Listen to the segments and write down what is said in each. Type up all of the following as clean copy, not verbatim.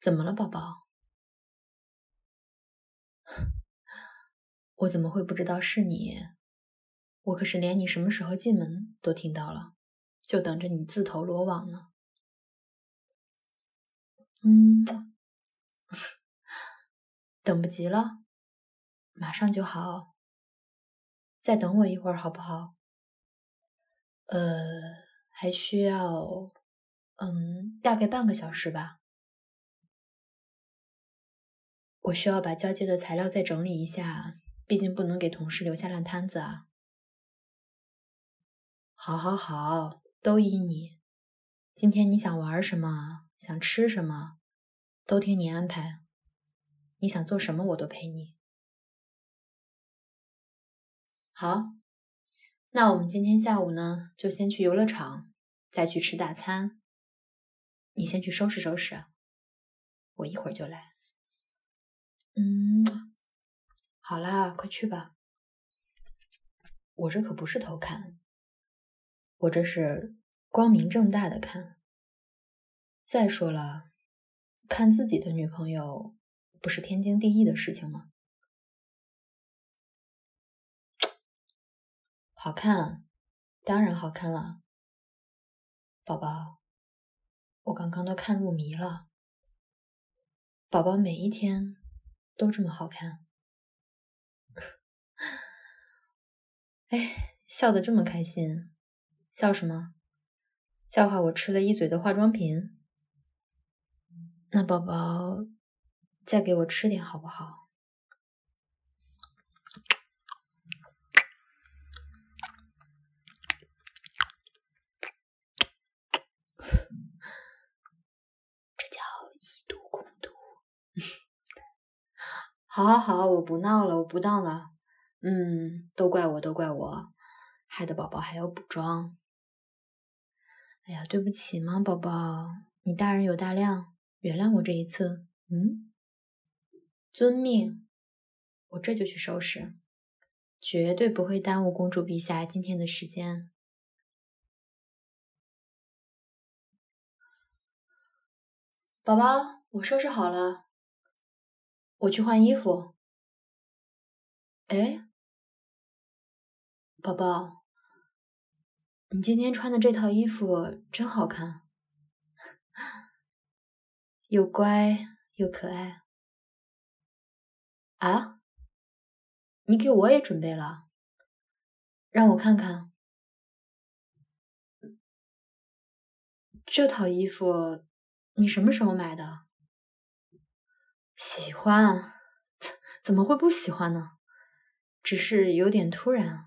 怎么了，宝宝？我怎么会不知道是你？我可是连你什么时候进门都听到了，就等着你自投罗网呢。等不及了，马上就好。再等我一会儿好不好？还需要，大概半个小时吧。我需要把交接的材料再整理一下，毕竟不能给同事留下烂摊子啊。好，都依你。今天你想玩什么，想吃什么，都听你安排。你想做什么，我都陪你。好，那我们今天下午呢，就先去游乐场，再去吃大餐。你先去收拾收拾，我一会儿就来。好啦，快去吧。我这可不是偷看，我这是光明正大的看。再说了，看自己的女朋友不是天经地义的事情吗？好看，当然好看了。宝宝，我刚刚都看入迷了。宝宝每一天都这么好看。哎，笑得这么开心，笑什么？笑话我吃了一嘴的化妆品？那宝宝，再给我吃点好不好？这叫以毒攻毒。好，我不闹了。都怪我，害得宝宝还要补妆。哎呀，对不起嘛，宝宝，你大人有大量，原谅我这一次。遵命，我这就去收拾，绝对不会耽误公主陛下今天的时间。宝宝，我收拾好了，我去换衣服。哎，宝宝，你今天穿的这套衣服真好看，又乖又可爱。啊，你给我也准备了？让我看看。这套衣服你什么时候买的？喜欢，怎么会不喜欢呢？只是有点突然。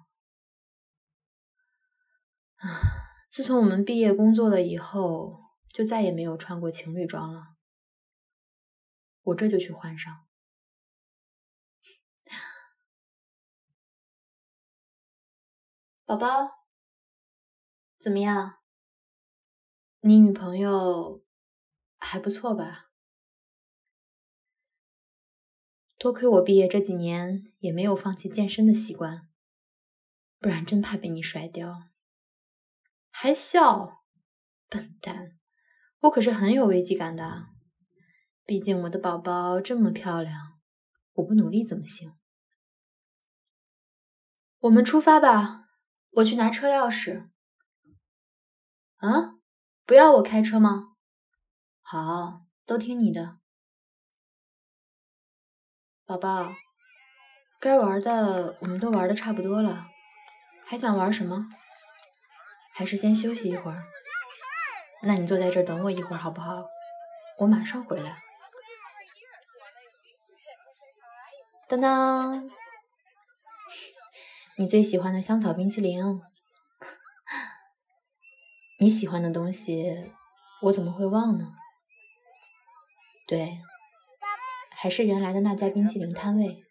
自从我们毕业工作了以后，就再也没有穿过情侣装了。我这就去换上。宝宝，怎么样？你女朋友还不错吧？多亏我毕业这几年也没有放弃健身的习惯，不然真怕被你甩掉。还笑，笨蛋！我可是很有危机感的，毕竟我的宝宝这么漂亮，我不努力怎么行？我们出发吧，我去拿车钥匙。啊，不要我开车吗？好，都听你的。宝宝，该玩的我们都玩的差不多了，还想玩什么？还是先休息一会儿？那你坐在这儿等我一会儿好不好？我马上回来。当当，你最喜欢的香草冰淇淋。你喜欢的东西，我怎么会忘呢？对，还是原来的那家冰淇淋摊位。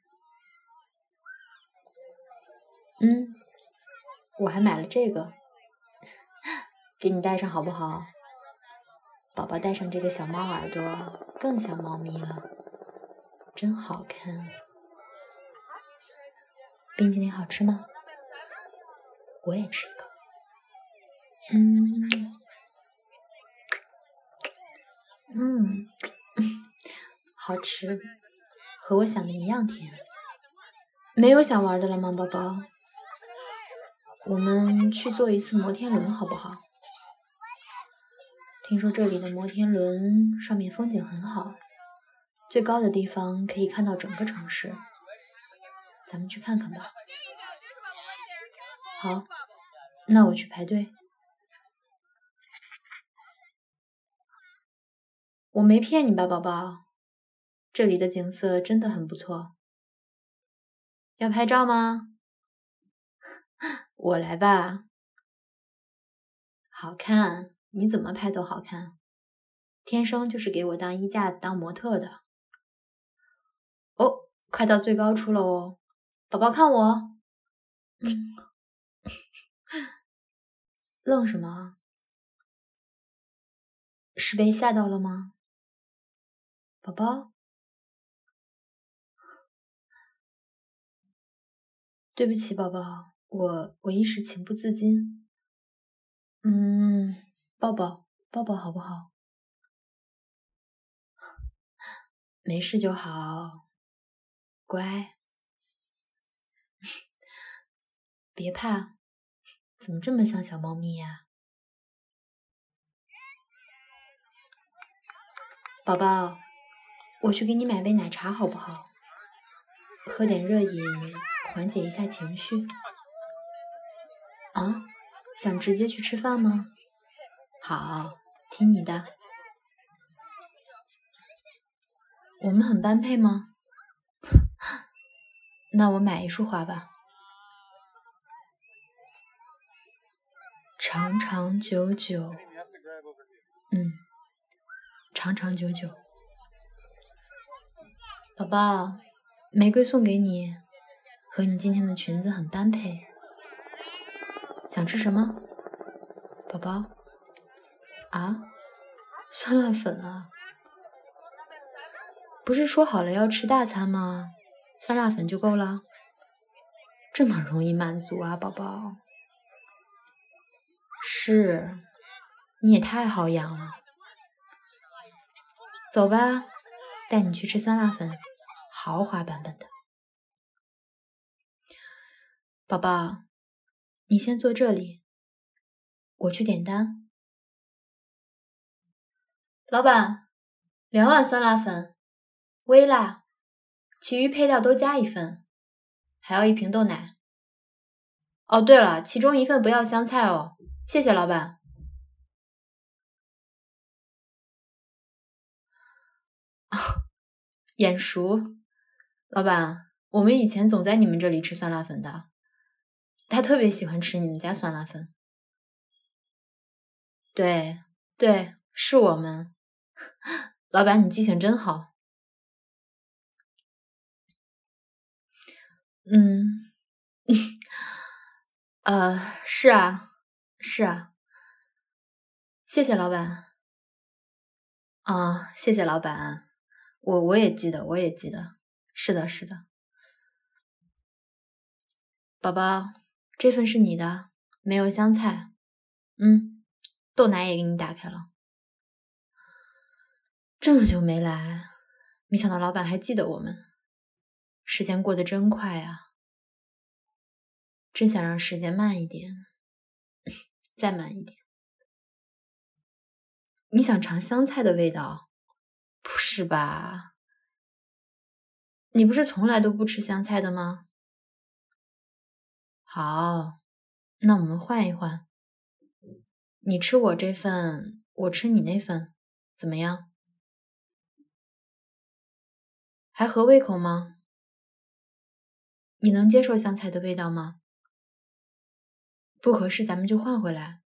我还买了这个，给你戴上好不好？宝宝戴上这个小猫耳朵更像猫咪了，真好看。冰淇淋好吃吗？我也吃一口。 好吃，和我想的一样甜。没有想玩的了吗，宝宝？我们去坐一次摩天轮好不好？听说这里的摩天轮上面风景很好，最高的地方可以看到整个城市。咱们去看看吧。好，那我去排队。我没骗你吧，宝宝？这里的景色真的很不错。要拍照吗？我来吧。好看，你怎么拍都好看。天生就是给我当衣架子、当模特的。哦，快到最高处了哦，宝宝看我。愣什么？是被吓到了吗？宝宝？对不起，宝宝，我一时情不自禁。抱抱好不好？没事就好，乖。别怕，怎么这么像小猫咪呀？宝宝，我去给你买杯奶茶好不好？喝点热饮，缓解一下情绪。啊，想直接去吃饭吗？好，听你的。我们很般配吗？那我买一束花吧。长长久久，长长久久。宝宝，玫瑰送给你，和你今天的裙子很般配。想吃什么，宝宝？啊，酸辣粉啊？不是说好了要吃大餐吗？酸辣粉就够了？这么容易满足啊，宝宝？是，你也太好养了。走吧，带你去吃酸辣粉，豪华版本的。宝宝，你先坐这里，我去点单。老板，2碗酸辣粉，微辣，其余配料都加1份，还要1瓶豆奶。哦，对了，其中1份不要香菜哦，谢谢老板。眼熟，老板，我们以前总在你们这里吃酸辣粉的，他特别喜欢吃你们家酸辣粉。对，是我们。老板，你记性真好。是啊，谢谢老板。谢谢老板，我也记得，是的。宝宝，这份是你的，没有香菜。豆奶也给你打开了。这么久没来，没想到老板还记得我们。时间过得真快啊，真想让时间慢一点，再慢一点。你想尝香菜的味道？不是吧？你不是从来都不吃香菜的吗？好，那我们换一换。你吃我这份，我吃你那份，怎么样？还合胃口吗？你能接受香菜的味道吗？不合适咱们就换回来。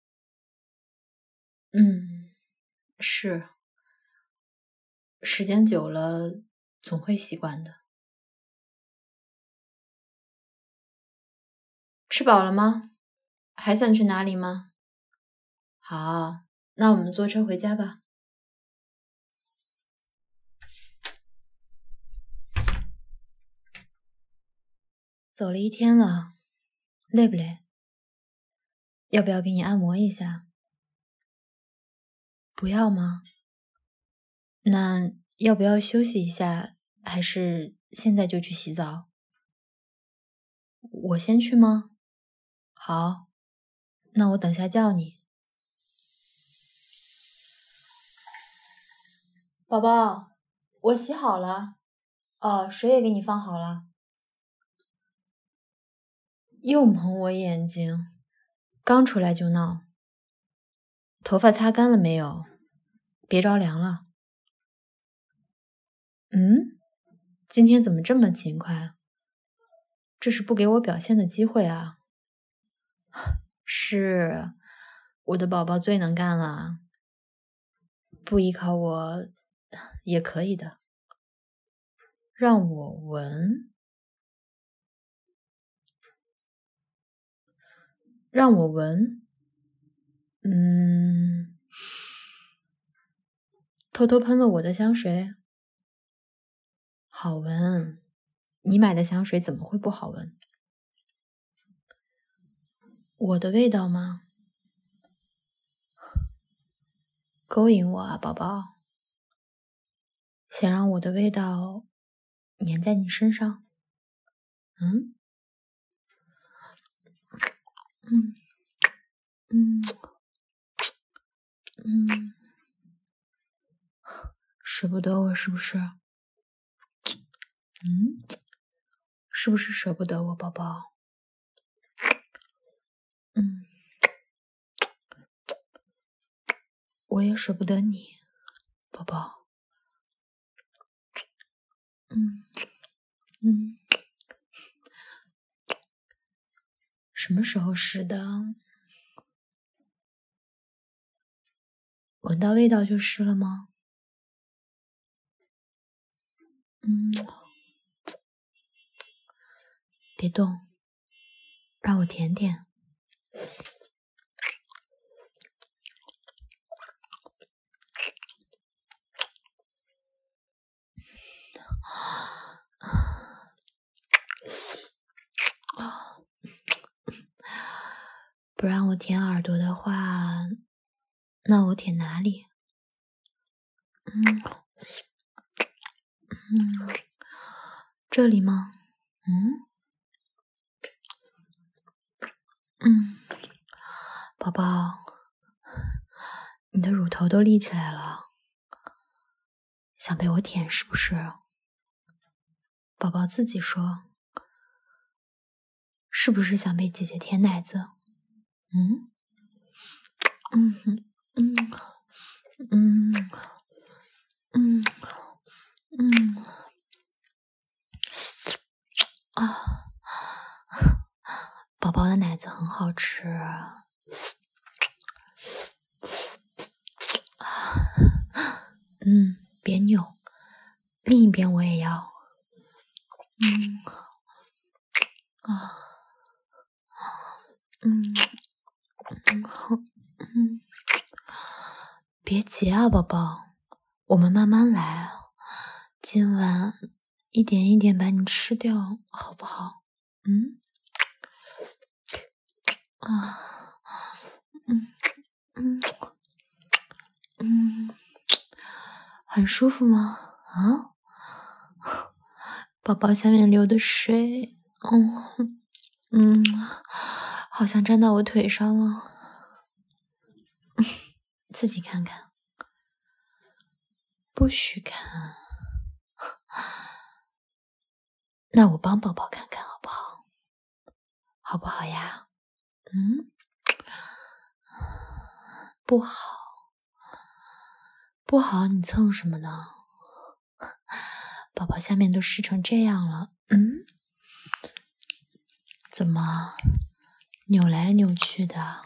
是，时间久了总会习惯的。吃饱了吗？还想去哪里吗？好，那我们坐车回家吧。走了1天了，累不累？要不要给你按摩一下？不要吗？那要不要休息一下，还是现在就去洗澡？我先去吗？好，那我等下叫你。宝宝，我洗好了。哦，水也给你放好了。又蒙我眼睛，刚出来就闹。头发擦干了没有？别着凉了。今天怎么这么勤快？这是不给我表现的机会啊。是，我的宝宝最能干了，不依靠我也可以的。让我闻，让我闻，偷偷喷了我的香水，好闻。你买的香水怎么会不好闻？我的味道吗？勾引我啊，宝宝！想让我的味道粘在你身上？舍不得我是不是？是不是舍不得我，宝宝？我也舍不得你，宝宝。什么时候湿的？闻到味道就湿了吗？别动，让我舔舔。不让我舔耳朵的话，那我舔哪里？这里吗？宝宝，你的乳头都立起来了，想被我舔是不是？宝宝自己说，是不是想被姐姐舔奶子？宝宝的奶子很好吃。别扭，另一边我也要。别急啊，宝宝，我们慢慢来。今晚一点一点把你吃掉，好不好？很舒服吗？宝宝下面流的水，好像沾到我腿上了。自己看看，不许看。那我帮宝宝看看好不好？好不好呀？不好，不好，你蹭什么呢？宝宝下面都湿成这样了，怎么扭来扭去的？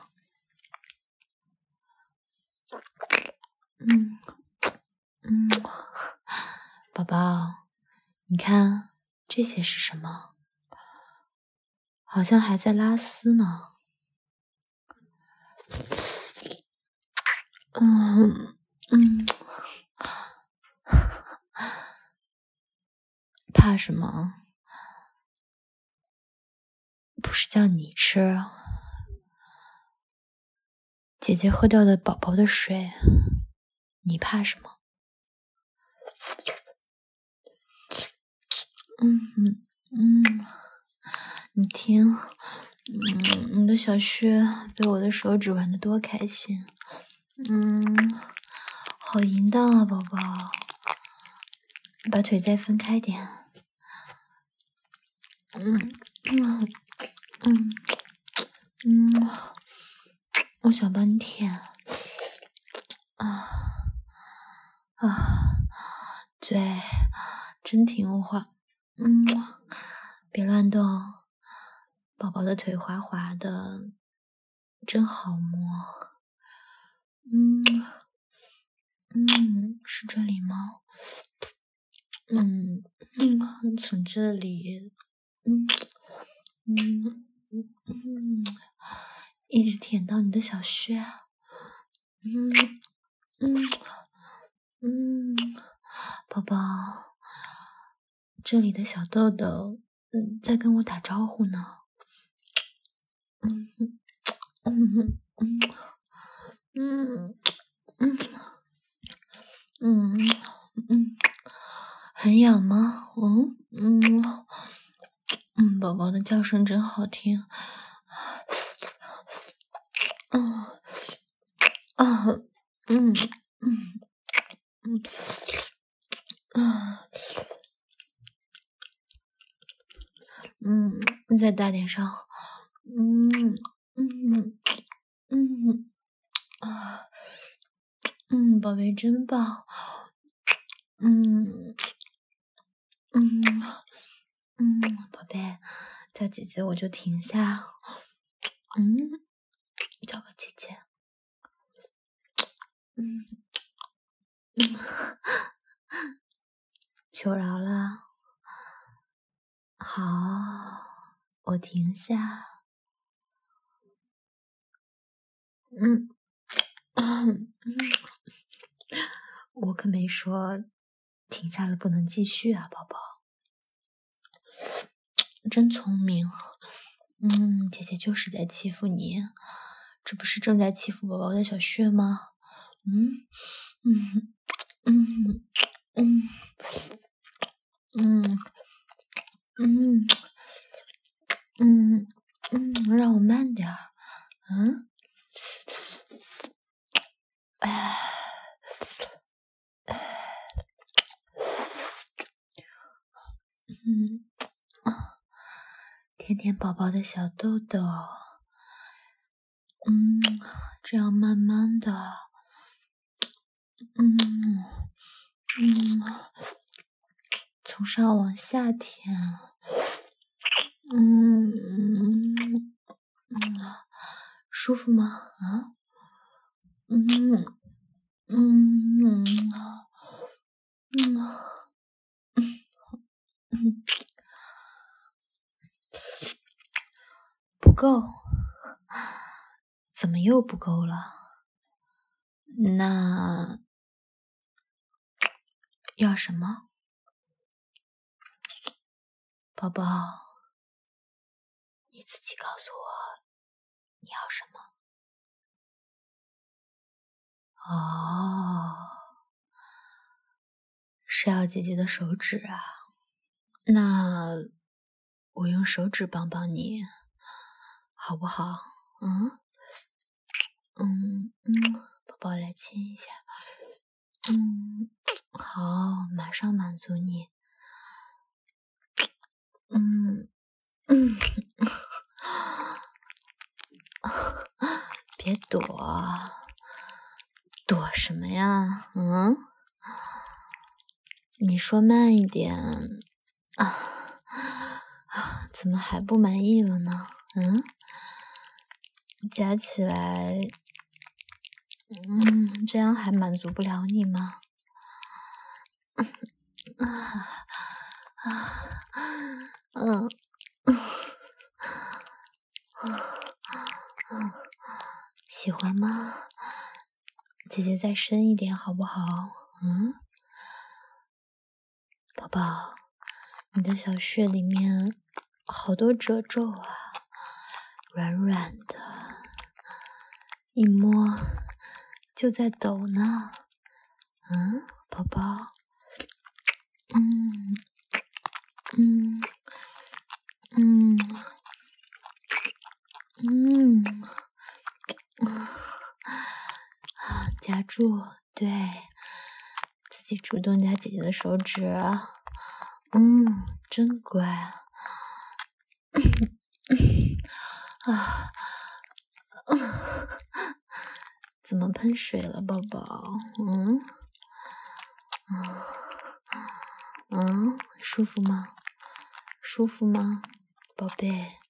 宝宝，你看这些是什么？好像还在拉丝呢。怕什么？不是叫你吃，姐姐喝掉的宝宝的水，你怕什么？ 你听，你的小穴被我的手指玩得多开心，好淫荡啊，宝宝，把腿再分开点，我想帮你舔，嘴真听话，别乱动，宝宝的腿滑滑的，真好摸，是这里吗？从这里，一直舔到你的小穴，宝宝，这里的小豆豆，在跟我打招呼呢，很痒吗？宝宝的叫声真好听，再大点声，宝贝真棒，宝贝，叫姐姐我就停下，叫个姐姐，求饶了，好，我停下，我可没说停下了不能继续啊，宝宝，真聪明，姐姐就是在欺负你，这不是正在欺负宝宝的小穴吗？让我慢点儿，舔舔宝宝的小豆豆，这样慢慢的，从上往下舔，舒服吗？不够，怎么又不够了？那要什么？宝宝，你自己告诉我你要什么。是要姐姐的手指啊？那我用手指帮帮你，好不好？宝宝来亲一下。好，马上满足你。别躲，躲什么呀？你说慢一点怎么还不满意了呢？加起来，这样还满足不了你吗？喜欢吗？姐姐再深一点好不好？宝宝，你的小穴里面好多褶皱啊，软软的，一摸就在抖呢。宝宝， 术，对，自己主动夹姐姐的手指，真乖啊！怎么喷水了，宝宝？舒服吗？舒服吗，宝贝？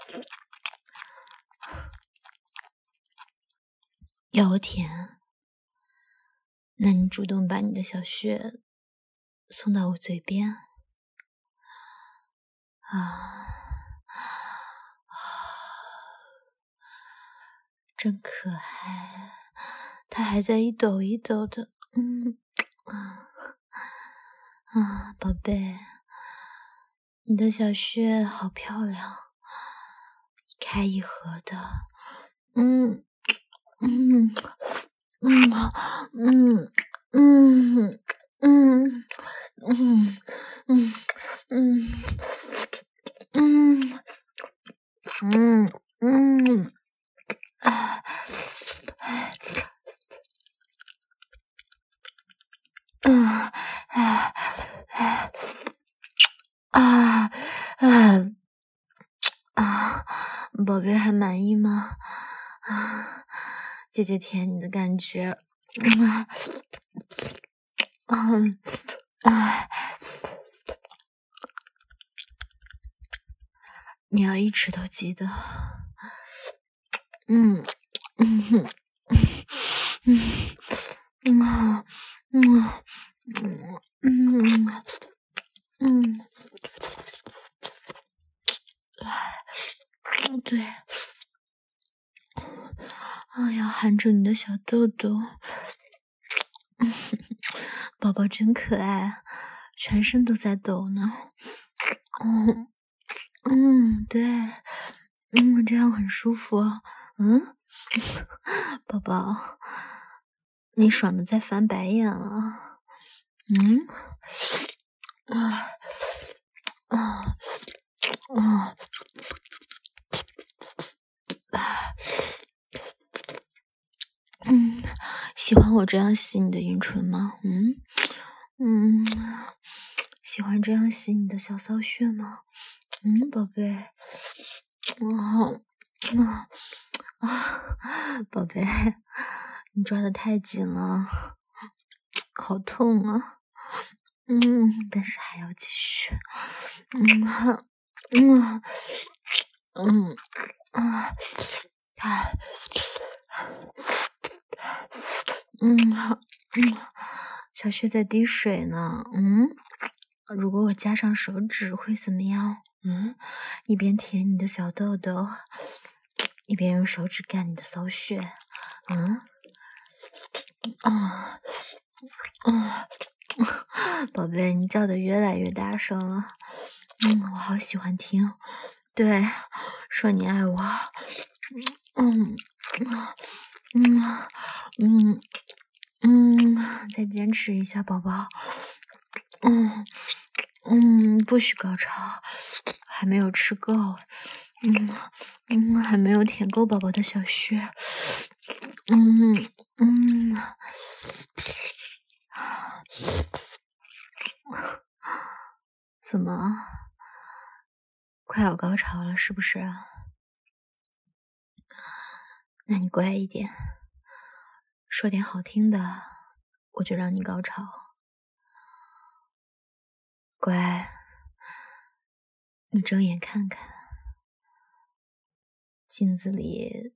要我舔？那你主动把你的小穴送到我嘴边真可爱，它还在一抖一抖的，宝贝，你的小穴好漂亮，一开一合的，宝贝还满意吗？姐姐舔你的感觉，你要一直都记得，对，要含住你的小豆豆，宝宝真可爱，全身都在抖呢。对，这样很舒服。宝宝，你爽的在翻白眼了。喜欢我这样洗你的阴唇吗？喜欢这样洗你的小骚穴吗？宝贝，宝贝，你抓得太紧了，好痛啊！但是还要继续。小穴在滴水呢。如果我加上手指会怎么样？一边舔你的小豆豆，一边用手指干你的骚穴。宝贝，你叫的越来越大声了。我好喜欢听。对，说你爱我。再坚持一下，宝宝。不许高潮，还没有吃够。还没有舔够宝宝的小穴。怎么？快要高潮了，是不是？那你乖一点，说点好听的，我就让你高潮。乖，你睁眼看看，镜子里，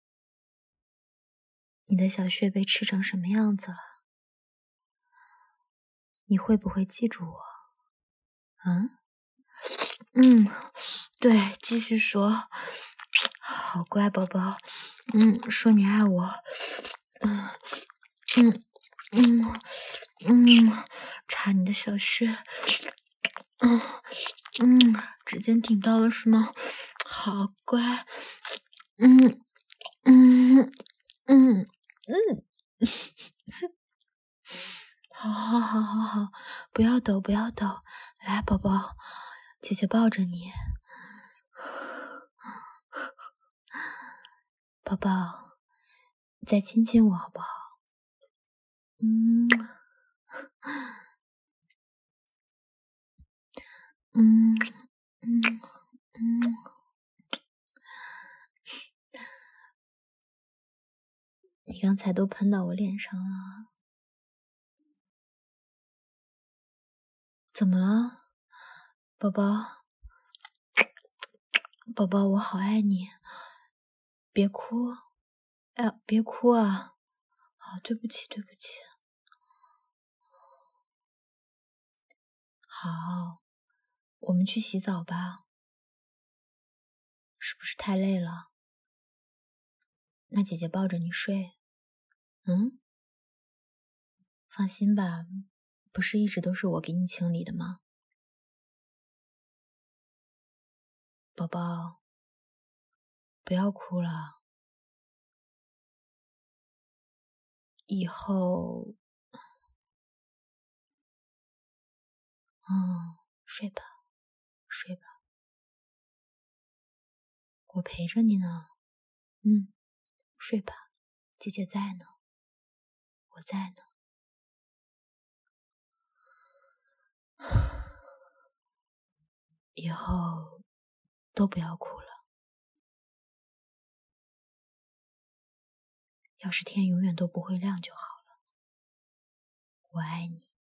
你的小穴被吃成什么样子了？你会不会记住我？对，继续说。好乖宝宝，说你爱我。插你的小穴。指尖顶到了是吗？好乖。好，不要抖，不要抖，来，宝宝，姐姐抱着你。宝宝，再亲亲我好不好？ 嗯嗯嗯嗯，你刚才都喷到我脸上了，怎么了，宝宝？宝宝，我好爱你，别哭，哎呀，别哭啊！好，对不起，对不起。好，我们去洗澡吧，是不是太累了？那姐姐抱着你睡。嗯，放心吧，不是一直都是我给你清理的吗？宝宝，不要哭了，以后，睡吧，睡吧，我陪着你呢。睡吧，姐姐在呢，我在呢。以后都不要哭了。要是天永远都不会亮就好了。我爱你。